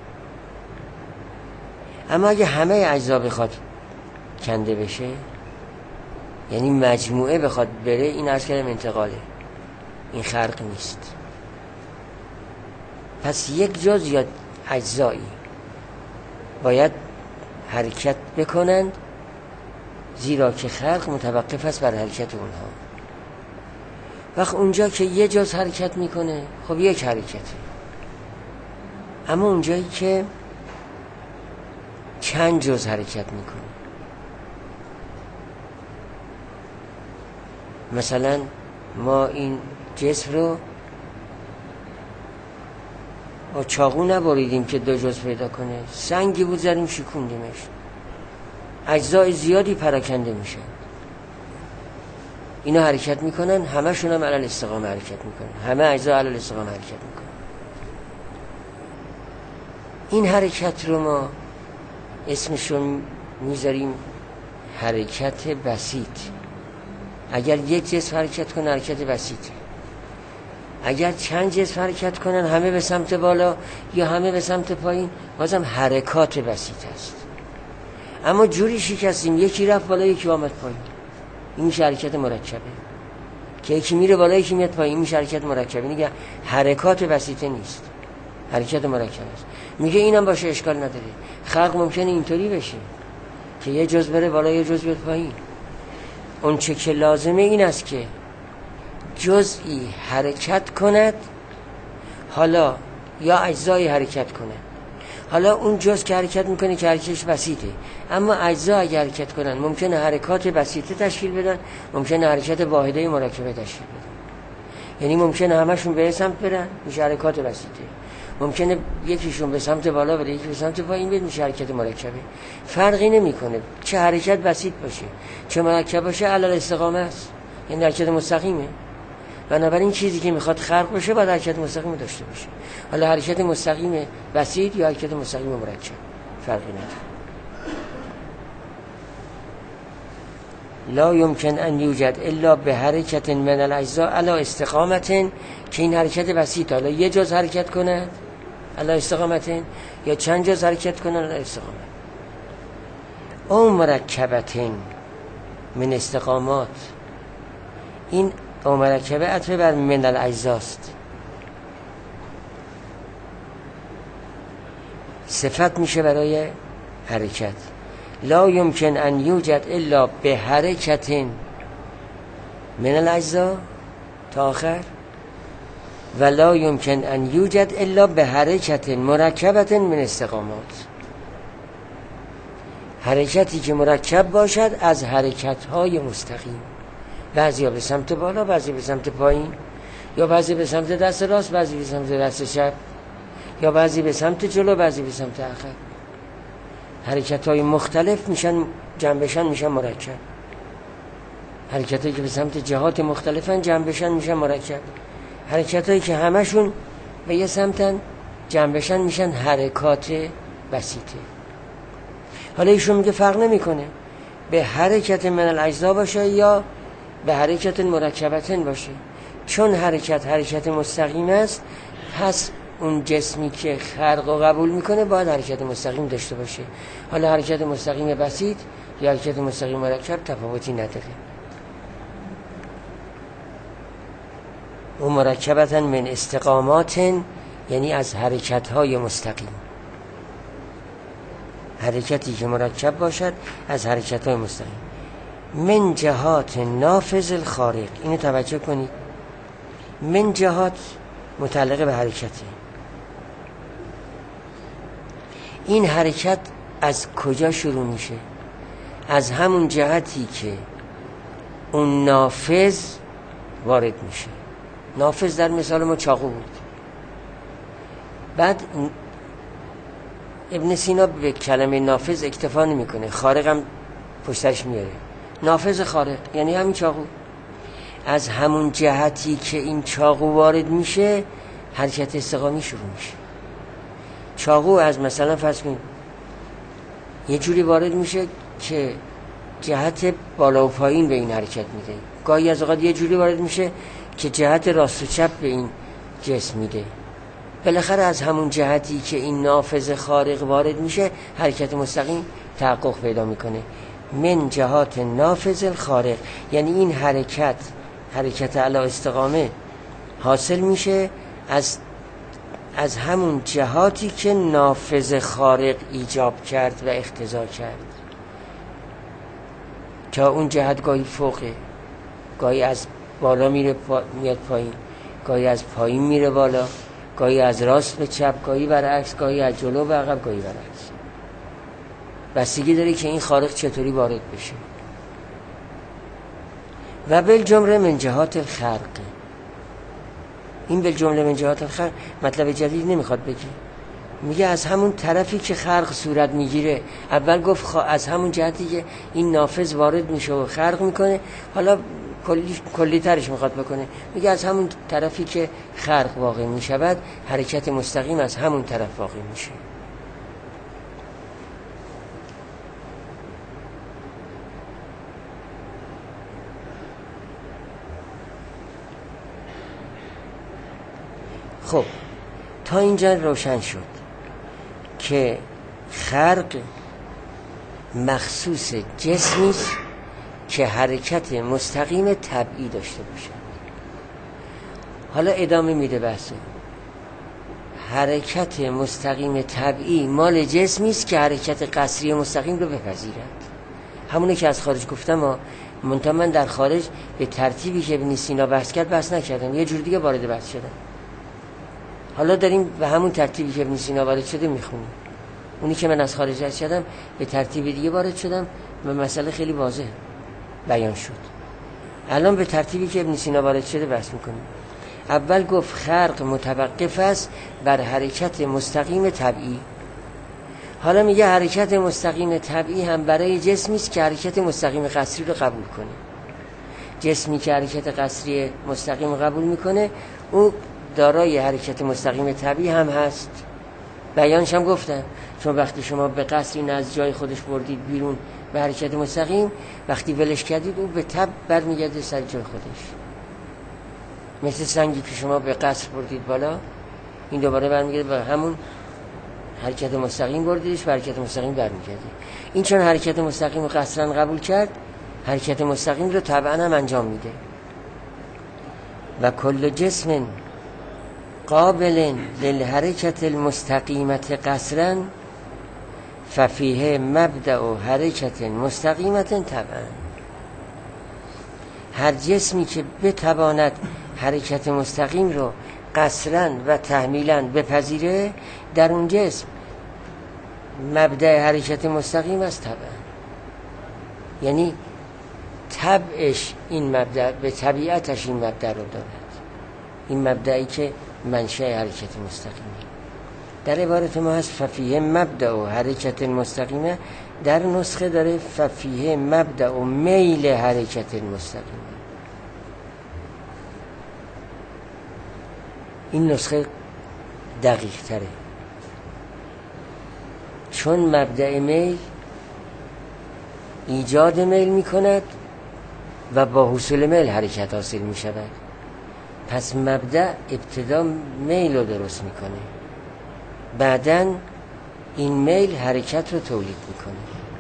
اما اگه همه اجزا بخواد کنده بشه، یعنی مجموعه بخواد بره، این عرض کردم انتقاله، این خلق نیست. پس یک جز یا اجزایی باید حرکت بکنند، زیرا که خلق متوقف است بر حرکت اونها. وقت اونجا که یه جز حرکت میکنه، خب یک حرکته. اما اونجایی که چند جز حرکت میکنه، مثلا ما این جسم رو با چاقو نبریدیم که دو جز پیدا کنه، سنگی بود زدیم شکوندیمش، اجزای زیادی پراکنده میشن. اینا حرکت میکنن، همشون هم علی الاستقامه حرکت میکنن، همه اجزا علی الاستقامه حرکت میکنن. این حرکت رو ما اسمشون میذاریم حرکت بسیط. اگر یک جسم حرکت کنه حرکت بسیطه. اگر چند جسم حرکت کنن، همه به سمت بالا یا همه به سمت پایین، بازم حرکات بسیط است. اما جوری شکستیم یکی رفت بالا یکی آمد پایین، این میشه حرکت مرکبه. که یکی میره بالا یکی میاد پایین، این میشه حرکت مرکبه. میگه حرکات بسیطه نیست، حرکت مرکب است. میگه اینم باشه اشکال نداره. خلق ممکنه اینطوری بشه که یه جز بره بالا یه جز بیاد پایین. اون چه که لازمه این است که جزئی حرکت کند، حالا یا اجزایی حرکت کند. حالا اون جز که حرکت میکنه که حرکتش بسیطه، اما اجزا اگه حرکت کنن ممکنه حرکات بسیطه تشکیل بدن، ممکنه حرکت واحده مرکبه تشکیل بدن. یعنی ممکنه همشون به سمت برن، میشه حرکات بسیطه. ممکنه یکیشون به سمت بالا بره، یکی به سمت پایین بره، میشه حرکت مرکبه. فرقی نمیکنه چه حرکت بسیط باشه چه مرکب باشه، علی الاستقامه است، یعنی حرکت مستقیمه. بنابراین چیزی که میخواد خلق بشه باید حرکت مستقیم داشته باشه. حالا حرکت مستقیم بسیط یا حرکت مستقیم مرکب فرقی نداره. لا یمکن ان یوجد الا به حرکت من الاجزاء علی استقامت، که این حرکت بسیط حالا یه جز حرکت کنه علی استقامت یا چند جز حرکت کنه علی استقامت. او مرکبت من استقامات، این او مرکبه عطف بر من الاجزاء است، صفت میشه برای حرکت. لا یمکن ان یوجد الا به حرکت من الاجزاء تا آخر، و لا یمکن ان یوجد الا به حرکت مرکبت من استقامات، حرکتی که مرکب باشد از حرکت‌های مستقیم، بعضی ها به سمت بالا، بعضی به سمت پایین، یا بعضی به سمت دست راست، بعضی به سمت دست چپ، یا بعضی به سمت جلو، بعضی به سمت آخر. حرکت‌های مختلف میشن جنبشن میشن مرکب. حرکتایی که به سمت جهات مختلفن جنبشن میشن مرکب. حرکتایی که همشون به یه سمتن جنبشن میشن حرکات بسیطه. حالا ایشون میگه فرق نمیکنه به حرکت من الاجزا باشه یا به حرکت مرکبتن باشه، چون حرکت مستقیم است، پس اون جسمی که خرق و قبول میکنه باید حرکت مستقیم داشته باشه. حالا حرکت مستقیم بسیط یا حرکت مستقیم مرکب تفاوتی نداره. و مرکبتن من استقامات یعنی از حرکت‌های مستقیم، حرکتی که مرکب باشد از حرکت‌های مستقیم. من جهات نافذ الخارق، اینو توجه کنید، من جهات متعلق به حرکته. این حرکت از کجا شروع میشه؟ از همون جهتی که اون نافذ وارد میشه. نافذ در مثال ما چاقو بود. بعد ابن سینا به کلمه نافذ اکتفا نمیکنه، خارق هم پشتش میاره. نافذ خارق یعنی همین چاقو. از همون جهتی که این چاقو وارد میشه حرکت استقامی شروع میشه. چاقو از مثلا فرض کنید یه جوری وارد میشه که جهت بالا و پایین به این حرکت میده، گاهی از اوقات یه جوری وارد میشه که جهت راست و چپ به این جسم میده. بالاخره از همون جهتی که این نافذ خارق وارد میشه حرکت مستقیم تحقق پیدا میکنه. من جهات نافذ الخارق یعنی این حرکت علی استقامه حاصل میشه از همون جهاتی که نافذ خارق ایجاب کرد و اقتضا کرد. تا اون جهت گاهی فوقه، گاهی از بالا میاد پایین، گاهی از پایین میره بالا، گاهی از راست به چپ، گاهی برعکس، گاهی از جلو به عقب، گاهی برعکس. بستگی داره که این خارق چطوری وارد بشه. و بالجمله من جهات الخرق، این بالجمله من جهات الخرق مطلب جدید نمیخواد بگه، میگه از همون طرفی که خرق صورت میگیره. اول گفت از همون جهتی که این نافذ وارد میشه و خرق میکنه، حالا کلی ترش میخواد بکنه، میگه از همون طرفی که خرق واقع میشود حرکت مستقیم از همون طرف واقع میشه. خب تا اینجا روشن شد که خرق مخصوص جسمی است که حرکت مستقیم طبیعی داشته باشه. حالا ادامه میده بحثو. حرکت مستقیم طبیعی مال جسمی است که حرکت قصری مستقیم رو بپذیرد. همونه که از خارج گفتم، منتها من در خارج به ترتیبی که ابن سینا بحث کرد بحث نکردم، یه جور دیگه وارد بحث شدم. حالا داریم به همون ترتیبی که ابن سینا وارد شده میخونیم. اونی که من از خارج رد شدم به ترتیب دیگه وارد شدم و مسئله خیلی واضح بیان شد. الان به ترتیبی که ابن سینا وارد شده بحث میکنیم. اول گفت خرق متوقف است بر حرکت مستقیم طبیعی. حالا میگه حرکت مستقیم طبیعی هم برای جسمی است که حرکت مستقیم قصری رو قبول کنه. جسمی که حرکت قصری مستقیم قبول میکنه او دارای حرکت مستقیم طبیعی هم هست. بیانش هم گفتم، چون وقتی شما به قصری از جای خودش بردید بیرون به حرکت مستقیم، وقتی ولش کردید او به تبع برمیگرده سر جای خودش. مثل سنگی که شما به قصر بردید بالا، این دوباره برمیگرده به همون حرکت مستقیم بردیدش، به حرکت مستقیم برمیگرده. این چون حرکت مستقیم رو قصرا قبول کرد، حرکت مستقیم رو طبعا هم انجام میده. و کل جسم قابل للحرکت المستقیمت قصرا ففیه مبدأ حرکت مستقیمت طبعا. هر جسمی که بتواند حرکت مستقیم رو قصرا و تحمیلا بپذیره، در اون جسم مبدأ حرکت مستقیم است طبعا. یعنی طبعش این مبدأ، به طبیعتش این مبدأ رو دارد، این مبدأی که منشأ حرکت مستقیمه. در عبارت ما هست ففیه مبدأ حرکت مستقیمه، در نسخه داره ففیه مبدأ میل حرکت مستقیمه. این نسخه دقیق تره، چون مبدأ میل ایجاد میل می کند و با حصول میل حرکت حاصل می شود. پس مبدأ ابتدا میل رو درست می کنه، بعداً این میل حرکت رو تولید می کنه.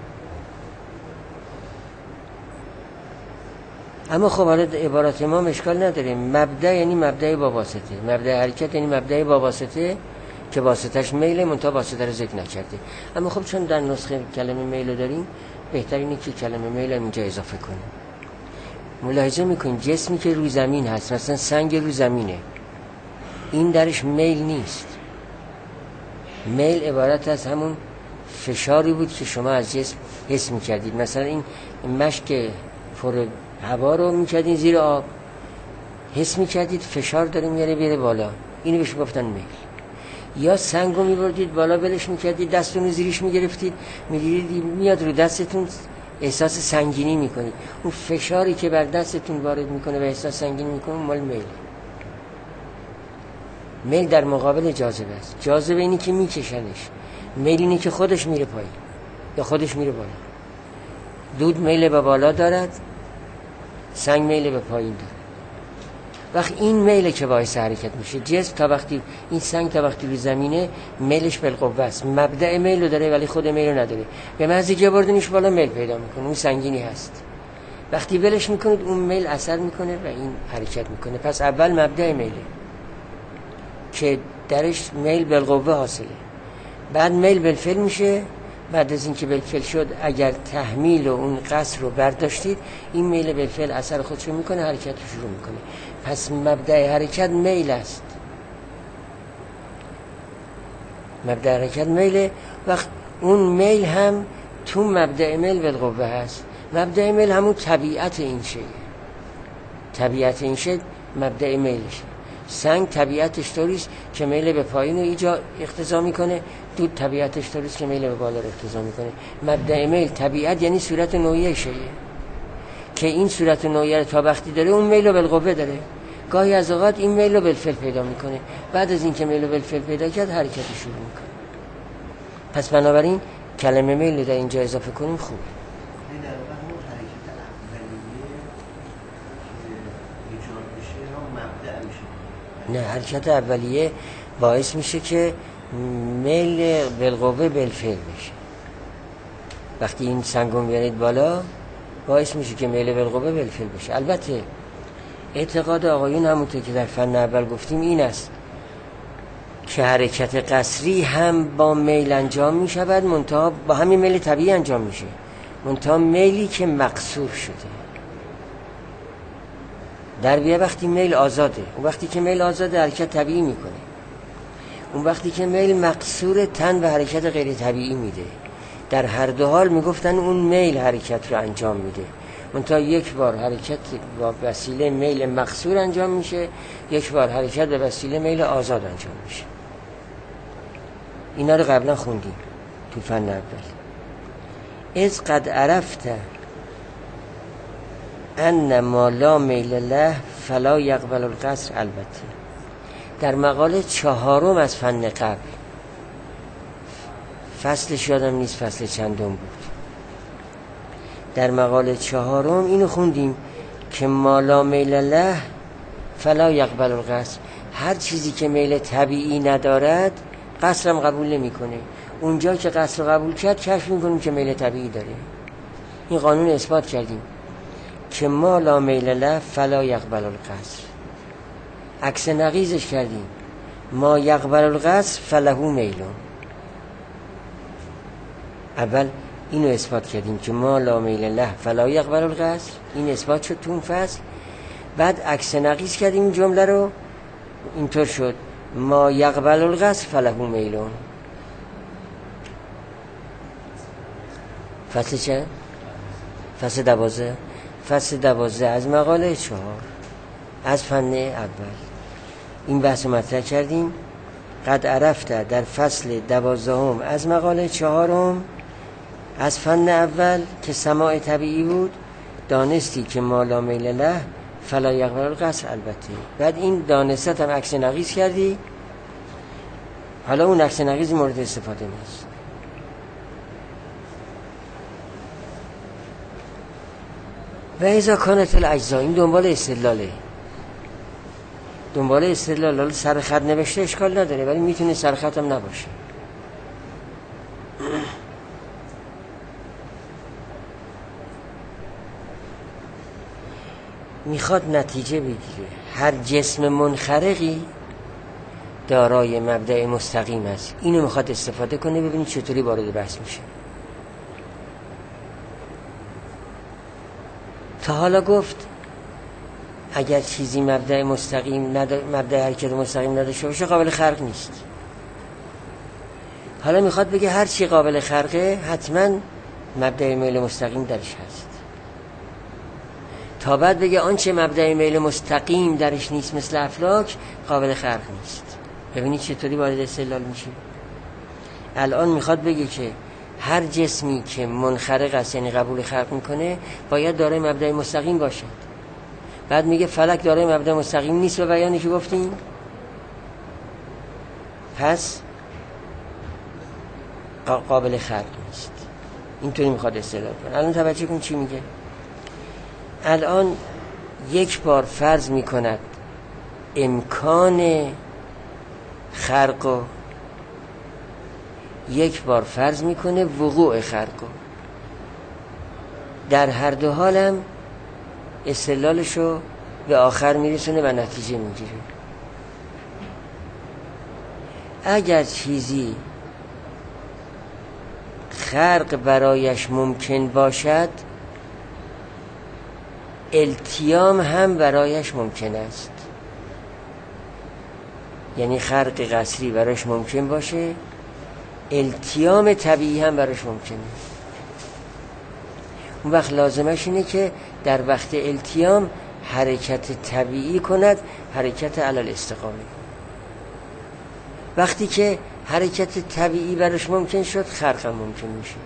اما خب حالا عبارت ما اشکال نداره. مبدأ یعنی مبدأ با واسطه، مبدأ حرکت یعنی مبدأ با واسطه که واسطش میله، منتها واسطه رو ذکر نکرده. اما خب چون در نسخه کلمه میل رو داریم، بهتر اینه که کلمه میل هم اینجا اضافه کنیم. ملاحظه میکنید جسمی که رو زمین هست، مثلا سنگ رو زمینه، این درش میل نیست. میل عبارت از همون فشاری بود که شما از جسم حس میکردید. مثلا این مشک پر هوا رو میکردید زیر آب، حس میکردید فشار داره میاره بیاره بالا، اینو بهش گفتن میل. یا سنگ رو میبردید بالا ولش میکردید، دستتون رو زیرش میگرفتید، میدیدید میاد رو دستتون، احساس سنگینی میکنید. اون فشاری که بر دستتون وارد میکنه و احساس سنگینی میکنه مال میل. میل در مقابل جاذبه است. جاذبه اینی که میکشنش، میل اینی که خودش میره پایین یا خودش میره بالا. دود میل به بالا دارد، سنگ میل به پایین دارد. وقت این میله که باعث حرکت میشه. جسم تا وقتی این سنگ تا وقتی رو زمینه میلش بالقوه است، مبدأ میل رو داره ولی خود میل رو نداره. به محض اینکه بردنش بالا میل پیدا میکنه، اون سنگینی هست. وقتی ولش میکنید اون میل اثر میکنه و این حرکت میکنه. پس اول مبدأ میله که درش میل بالقوه حاصله، بعد میل بالفعل میشه. بعد از اینکه بالفعل شد، اگر تحمیل و اون قصر رو برداشتید، این میل بالفعل اثر خودش رو میکنه، حرکت رو شروع میکنه. پس مبدأ حرکت میل است. مبدأ حرکت میله. وقت اون میل هم تو مبدأ میل بالقوه هست. مبدأ میل همون طبیعت این شیء، طبیعت این شیء مبدأ میلشه. سنگ طبیعتش طوریست که میل به پایین رو ایجا اقتضا میکنه، دود طبیعتش طوریست که میل به بالا رو اقتضا میکنه. مبدأ میل طبیعت یعنی صورت نوعی شیء که این صورت نوعی رو تا وقتی داره اون میل رو بالقوه داره. گاهی از اوقات این میل رو بالفعل پیدا میکنه، بعد از اینکه میل رو بالفعل پیدا کرد حرکت شروع میکنه. پس بنابراین کلمه میل رو در اینجا اضافه کنیم خوب. نه، حرکت اولیه باعث میشه که میل بالقوه بالفعل بشه. وقتی این سنگو میارید بالا باعث میشه که میل بالقوه بالفعل بشه. البته اعتقاد آقایون همونطور که در فن اول گفتیم این است که حرکت قصری هم با میل انجام میشود، منتها با همین میل طبیعی انجام میشه، منتها میلی که مقصور شده. در بیه وقتی میل آزاده، اون وقتی که میل آزاده حرکت طبیعی میکنه. اون وقتی که میل مقصور تن و حرکت غیر طبیعی میده. در هر دو حال میگفتن اون میل حرکت رو انجام میده. منتها یک بار حرکت با وسیله میل مقصور انجام میشه، یک بار حرکت به وسیله میل آزاد انجام میشه. اینا رو قبلا خوندیم تو فن اول. از قد عرفت ان ما لا میل له فلا یقبل القصر. البته در مقاله 4 از فن قبل، فصلش یادم نیست فصل چندم بود، در مقاله 4 اینو خوندیم که ما لا میل له فلا یقبل القصر. هر چیزی که میل طبیعی ندارد قصرم قبول نمیکنه. اونجا که قصر قبول کرد کشف میکنیم که میل طبیعی داره. این قانون اثبات کردیم که ما لا میل له فلا یقبل القصر. عکس نقیضش کردیم ما یقبل القصر فله میلون. اول اینو اثبات کردیم که ما لا میل له فلا یقبل القصر، این اثبات شد تو اون فصل. بعد عکس نقیض کردیم این جمله رو، اینطور شد ما یقبل القصر فله میلون. فصل چه؟ فصل 12. فصل 12 از مقاله 4 از فن اول این بحث مطرح کردیم. قد عرفت در فصل 12 از مقاله 4 از فن اول که سماع طبیعی بود، دانستی که ما لا میل له فلا یقبل القصر. البته بعد این دانست هم عکس نقیض کردی. حالا اون عکس نقیض مورد استفاده نیست. و اذا کانت الاجزاء، این دنبال استدلاله، دنبال استدلال. سر خط نوشته اشکال نداره ولی میتونه سر خط هم نباشه. میخواد نتیجه بگیره هر جسم منخرقی دارای مبدأ مستقیم است. اینو میخواد استفاده کنه ببینید چطوری وارد بحث میشه. تا حالا گفت اگر چیزی مبدأ حرکت مستقیم نداشته باشه قابل خرق نیست. حالا میخواد بگه هر چی قابل خرقه حتما مبدأ میل مستقیم درش هست، تا بعد بگه آنچه مبدأ میل مستقیم درش نیست مثل افلاک قابل خرق نیست. ببینید چطوری وارد استدلال میشه. الان میخواد بگه که هر جسمی که منخرق است یعنی قبول خرق میکنه باید دارای مبدأ مستقیم باشد. بعد میگه فلک دارای مبدأ مستقیم نیست به بیانی که گفتیم، پس قابل خرق نیست. اینطوری میخواد استدلال کنه. الان توجه کن چی میگه. الان یک بار فرض میکند امکان خرق و یک بار فرض میکنه وقوع خرق. در هر دو حالم استدلالشو به آخر میرسونه و نتیجه میگیره. اگر چیزی خرق برایش ممکن باشد التیام هم برایش ممکن است. یعنی خرق قصری برایش ممکن باشه، التیام طبیعی هم براش ممکنه. اون وقت لازمش اینه که در وقت التیام حرکت طبیعی کند، حرکت علی الاستقامه. وقتی که حرکت طبیعی براش ممکن شد خرق هم ممکن میشه.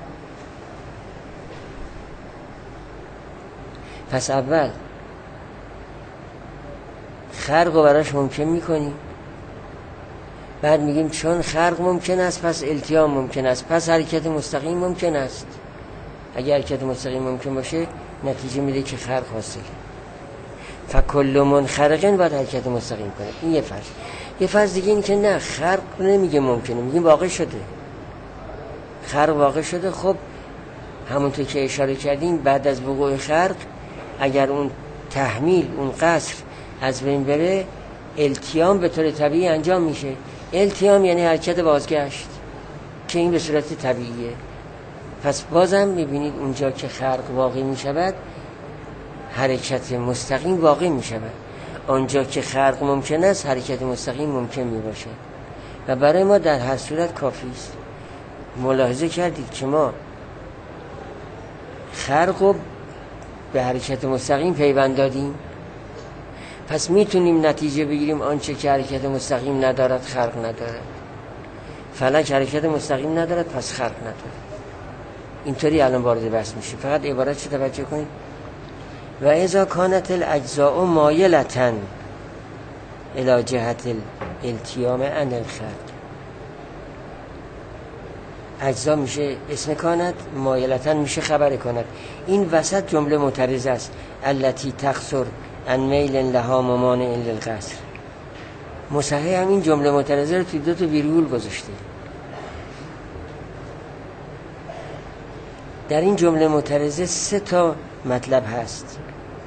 پس اول خرق رو براش ممکن میکنیم، بعد میگیم چون خرق ممکن است پس التیام ممکن است، پس حرکت مستقیم ممکن است. اگر حرکت مستقیم ممکن باشه نتیجه میده که خرق حاصله. فکل منخرقن باید حرکت مستقیم کنه. این یه فرض. یه فرض دیگه این که نه خرق نمیگه ممکنه، میگیم واقع شده. خرق واقع شده. خب همونطور که اشاره کردیم بعد از وقوع خرق اگر اون تحمیل اون قصر از بین بره التیام به طور طبیعی انجام میشه. التیام یعنی حرکت بازگشت که این به صورت طبیعیه. پس بازم میبینید اونجا که خرق واقع میشود حرکت مستقیم واقع میشود. اونجا که خرق ممکن است حرکت مستقیم ممکن میباشد و برای ما در هر صورت کافی است. ملاحظه کردید که ما خرق و به حرکت مستقیم پیوند دادیم، پس میتونیم نتیجه بگیریم آنچه که حرکت مستقیم ندارد خلق ندارد. فلک حرکت مستقیم ندارد پس خلق ندارد. اینطوری الان وارد بحث میشه. فقط عبارت چه توجه کنید: و اذا کانت الاجزاء مایلة الی جهت الالتیام عن الخلق. اجزا میشه اسم کانت، مایلتن میشه خبر کانت. این وسط جمله معترضه است: التی تقصر عن میل لها ممانع للقصر. مصحح هم این جمله معترضه رو توی 2 تا ویرگول گذاشته. در این جمله معترضه 3 تا مطلب هست.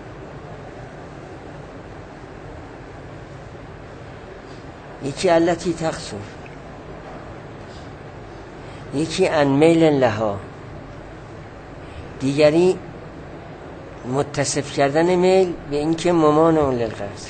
یکی التی تقصر، یکی عن میل لها، دیگری متصف کردن میل به این که ممانع للقصر.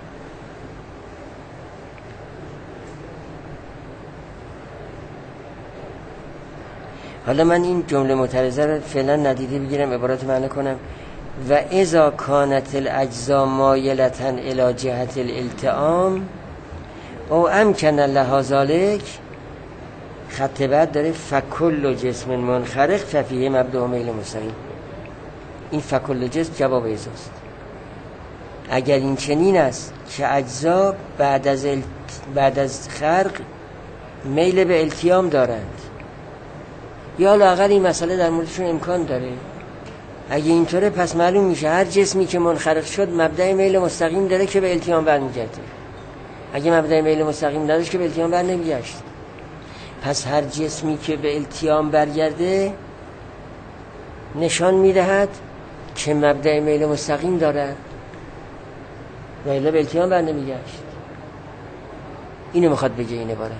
حالا من این جمله معترضه رو فعلا ندیده بگیرم، عبارت معنی کنم: و اذا کانت الاجزا مایلة الی جهت الالتئام او امکن لها ذلک. خط بعد داره فکل جسم منخرق ففیه مبدأ میل مستقیم. این فکل جسم جواب ایزاست. اگر این چنین است که اجزا بعد از خرق میل به التیام دارند، یا لااقل این مسئله در موردشون امکان داره، اگه اینطوره پس معلوم میشه هر جسمی که منخرق شد مبدأ میل مستقیم داره که به التیام برمیگرده. اگه مبدأ میل مستقیم نداشت که به التیام بر نمیگشت. پس هر جسمی که به التیام برگرده نشان میدهد که مبدأ میل مستقیم دارد و الا به التیام بر نمیگشت. اینو میخواد بگه این عبارت.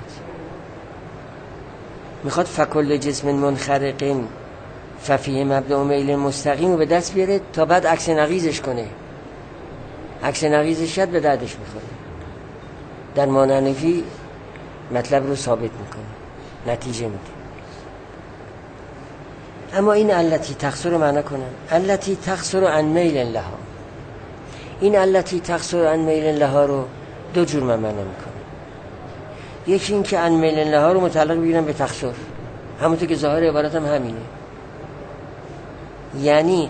میخواد فکل جسم منخرق ففیه مبدأ میل مستقیم رو به دست بیاره تا بعد عکس نقیضش کنه. عکس نقیضش شد به دردش میخوره. در مانعنفی مطلب رو ثابت میکنه، نتیجه میده. اما این التی تقصر رو معنی کنم: التی تقصر عن میل لها. این التی تقصر عن میل لها رو 2 جور من معنی میکنم. یکی این که عن میل لها رو متعلق بگیرم به تقصر، همونطور که ظاهر عبارتم همینه، یعنی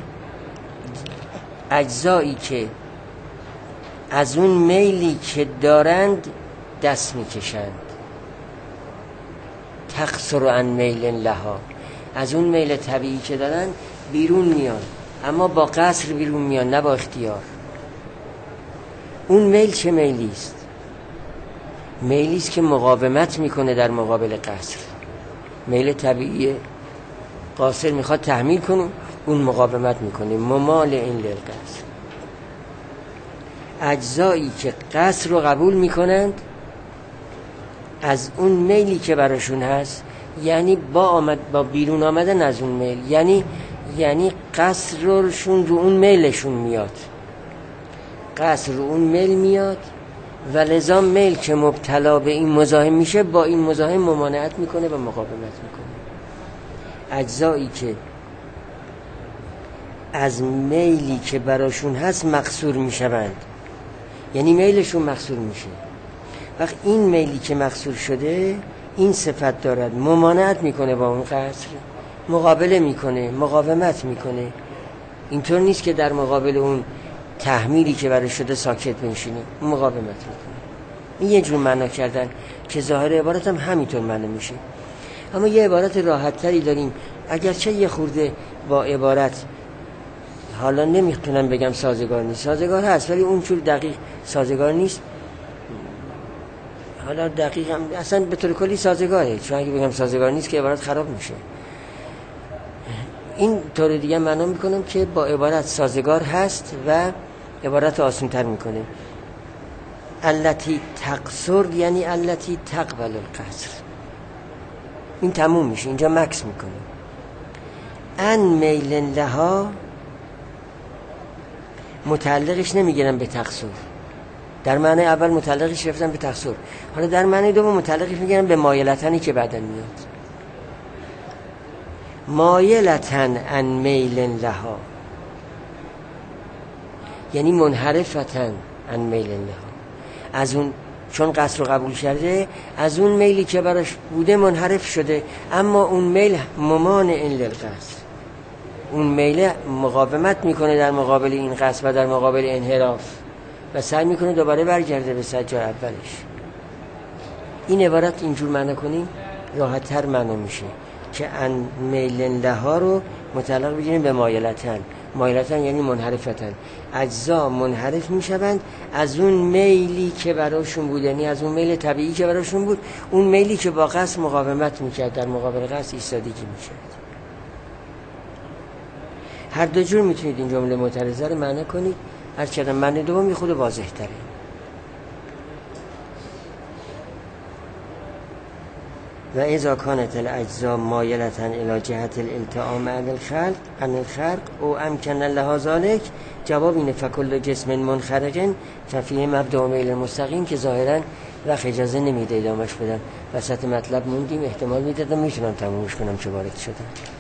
اجزایی که از اون میلی که دارند دست میکشند. تقصر عن میل لها، از اون میل طبیعی که دارن بیرون میان، اما با قصر بیرون میان، نه با اختیار. اون میل چه میلی است؟ میلی است که مقاومت میکنه در مقابل قصر. میل طبیعی قاصر میخواد تحمیل کنه، اون مقاومت میکنه، ممال این للقصر. اجزایی که قصر رو قبول میکنند از اون میلی که براشون هست، یعنی با بیرون آمدن از اون میل، یعنی قصر روشون رو اون میلشون میاد، قصر رو اون میل میاد و لذا میل که مبتلا به این مزاحم میشه با این مزاحم ممانعت میکنه و مقاومت میکنه. اجزایی که از میلی که براشون هست مقصور میشوند، یعنی میلشون مقصور میشه. وقت این میلی که مقصور شده این صفت دارد: ممانعت میکنه با اون قصر، مقابله میکنه، مقاومت میکنه. اینطور نیست که در مقابل اون تحمیلی که برای شده ساکت بنشینه، مقاومت میکنه. این یه جور معنا کردن که ظاهر عبارت هم همینطور معنا میشه. اما یه عبارت راحت تری داریم، اگرچه یه خورده با عبارت حالا نمیتونم بگم سازگار نیست، سازگار هست ولی اونجور دقیق سازگار نیست. حالا دقیق هم اصلا به طور کلی سازگاره، چون اگه بگم سازگار نیست که عبارت خراب میشه. این طور دیگه معنا میکنم که با عبارت سازگار هست و عبارت آسان‌تر میکنه. التی تقصر یعنی التی تقبل القصر. این تموم میشه، اینجا مکس میکنه. ان میل لها متعلقش نمیگیرم به تقصر. در معنی اول متعلقش رفتم به تقصر، حالا در معنی دوم متعلقش میگیرم به مایلتنی که بعدن میاد. مایلتن ان میل لها، یعنی منحرفتن عن میل الله، از اون چون قصد رو قبول کرده از اون میلی که براش بوده منحرف شده، اما اون میل ممانع للقصد، اون میل مقاومت میکنه در مقابل این قصد و در مقابل انحراف و سعی میکنه دوباره برگرده به سجای اولش. این عبارت اینجور معنی کنیم راحت تر معنی میشه که ان میل لها رو متعلق بگیریم به مایلتن. مایلتن یعنی منحرفتن، اجزا منحرف میشوند از اون میلی که براشون بود، یعنی از اون میل طبیعی که براشون بود، اون میلی که با قصد مقاومت میکرد در مقابل قصد ایستادگی میکرد. هر دو جور میتونید این جمله معترضه رو معنی کنید، هر چقدر معنی دومی خود واضح تره. و اذا كانت الاجزاء مایلة الى جهت الالتئام عن الخلق او امکن لها ذلك، جواب اینه فکل جسم منخرق ففیه مبدأ میل مستقیم، که ظاهرا وقت اجازه نمیده ادامهش بدم، وسط مطلب موندیم، احتمال میدادم میتونم تمومش کنم چه وارد شدم.